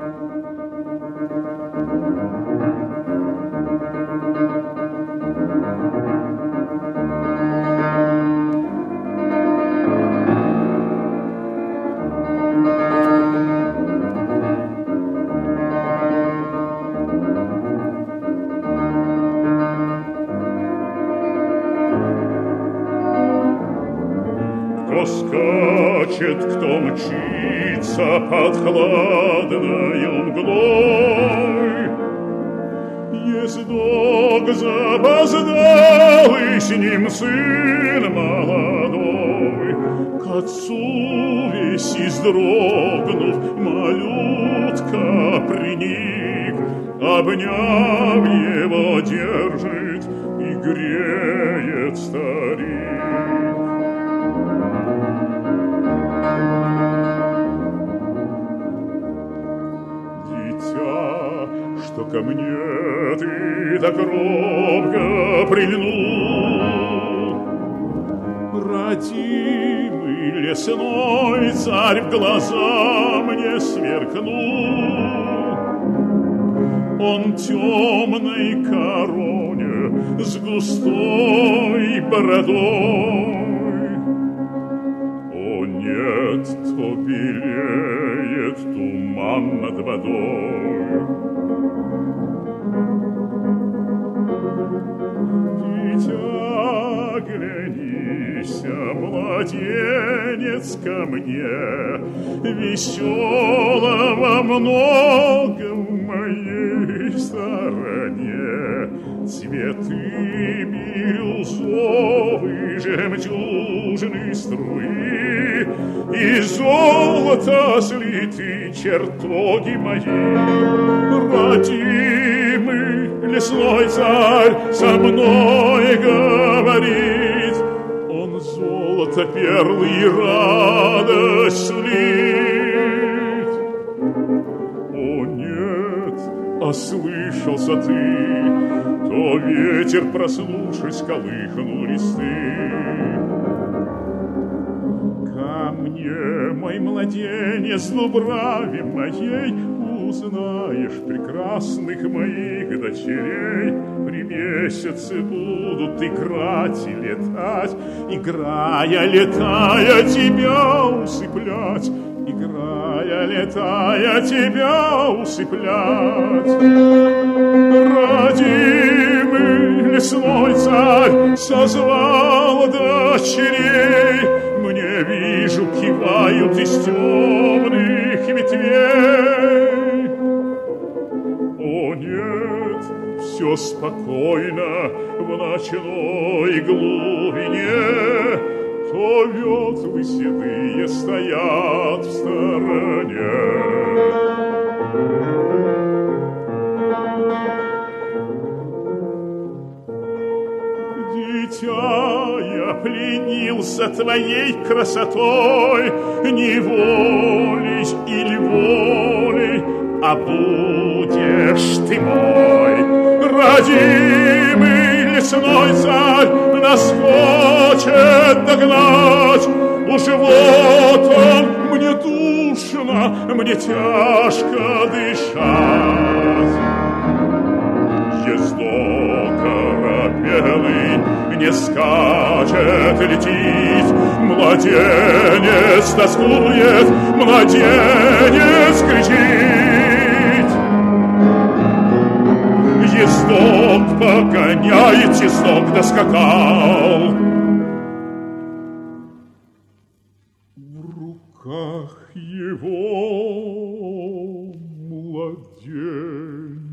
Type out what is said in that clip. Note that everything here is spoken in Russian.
Кто скачет, кто мчится под хладною мглой, ездок запоздалый, с ним сын молодой. К отцу весь издрогнув, малютка приник, обняв его, держит и греет старик. Что ко мне ты так робко прильнул, родимый лесной царь в глаза мне сверкнул. Он темной короне с густой бородой. О нет, то белеет туман над водой. Дитя, глянися, младенец, ко мне, веселого много в моей стороне. Цветы бирюзовые, жемчужные струи, и золото слиты чертоги мои. Родимый лесной царь со мной говорит, он золото, перлы и радость слит. О нет, ослышался ты, то ветер, проснувшись, колыхнул листы. Ко мне, мой младенец, в дубраве моей, узнаешь прекрасных моих дочерей. При месяце будут играть и летать, играя, летая, тебя усыплять, играя, летая, тебя усыплять. Родимый лесной царь созвал дочерей, мне, вижу, кивают из темных ветвей. О нет, все спокойно в ночной глубине, то ветлы седые стоят в стороне. Дитя, я пленился твоей красотой, не волей или волей, а будешь ты мой. Родимый лесной царь нас хочет догнать, уж вот он, мне душно, мне тяжко дышать. Ездок оробелый не скачет, летит, младенец тоскует, младенец кричит. Ездок погоняет, ездок доскакал. В руках его младенец.